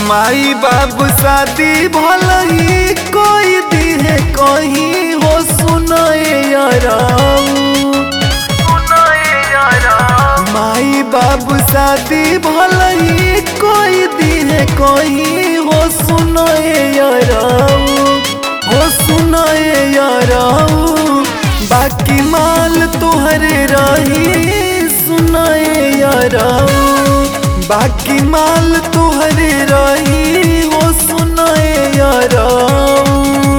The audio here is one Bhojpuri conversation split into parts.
माई बाबू शादी भलही कोई दिहे कहीं हो सुनाए याराऊ। माई बाबू शादी भलही कोई दिहे कहीं हो सुनाए याराऊ, हो सुनाए याराऊ। बाकी माल तोहरे रही सुनाए याराऊ, बाकी माल तोहरे रही हो सुनाए याराऊ।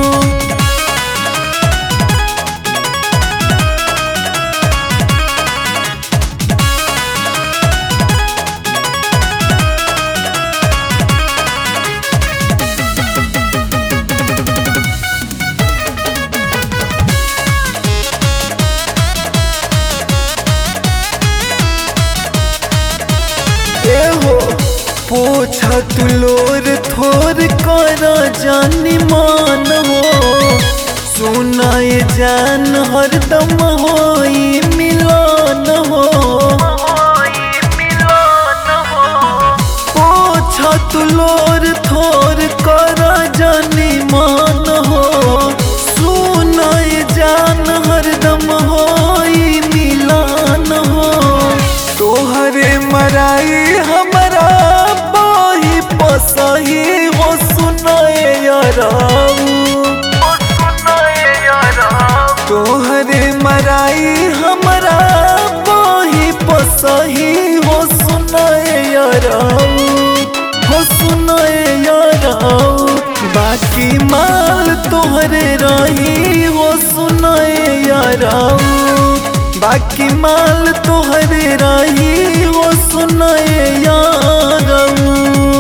पोछा तुलोर थोर कर जानी मान हो, सुनाए जान हरदम होई मिलन हो। पोछा तुलोर थोर कर जानी मान हो, सुनाए जान हरदम होई मिलन हो। तोहरे मराई हमरा सही हो सुनाए याराऊ, तोहरे मराई हमरा वही पसही हो सुनाए याराऊ, हो सुनाए याराऊ। बाकी माल तोहरे रही हो सुनाए याराऊ, बाकी माल तोहरे रही हो सुनाए याराऊ।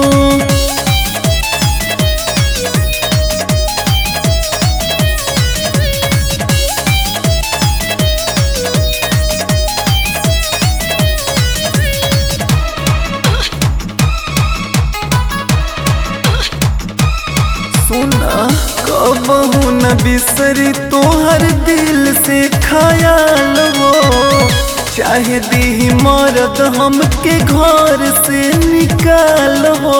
सुना कबहू न बिसरी तोहर दिल से ख्याल हो, चाहे दी मरद हमके घर से निकाल हो।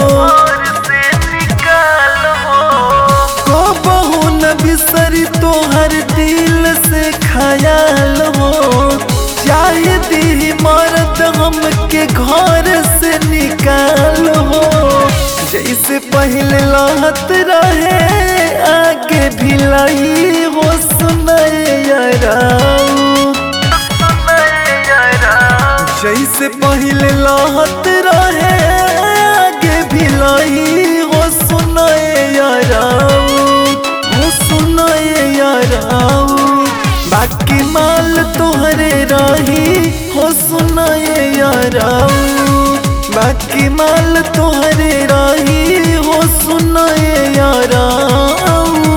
कबहू न बिसरी तोहर दिल से ख्याल हो, चाहे दी मरद हमके घर से निकाल हो। जैसे पहले लहत रहे आगे भिलाई हो सुनाए याराऊ, जैसे पहले लहत रहे आगे भिलाई हो सुनाए याराऊ, हो सुनाए याराऊ। बाकी माल तोहरे रही हो सुनाए याराऊ, बाकी माल तोहरे रही हो सुनाए याराऊ।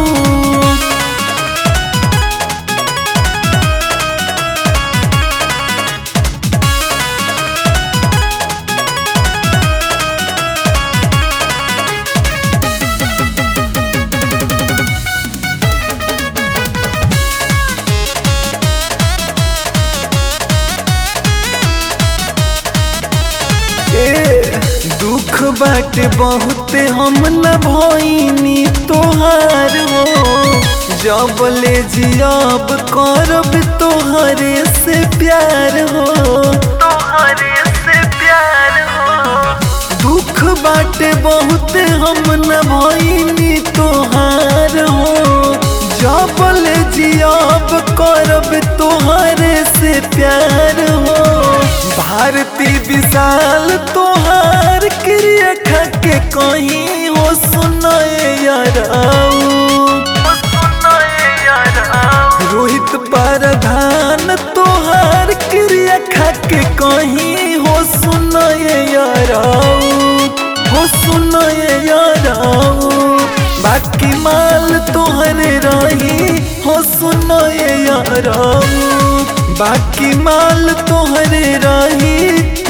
दुख बाटे बहुत हम न भइनी तोहार हो, जब ले जियाब करब तोहरे से प्यार हो, तोहरे से प्यार हो। दुख बाटे बहुत हम न भइनी तोहार हो, जब ले जियाब करब तोहरे से प्यार हो। भारती विशाल तोहार क्रिया खाके कहीं हो सुनाए याराऊ, रोहित प्रधान तोहार क्रिया खाके कहीं हो सुनाए याराऊ, हो सुनाए याराऊ। बाकी माल तोहरे रही हो सुनाए याराऊ, बाकी माल तोहरे रही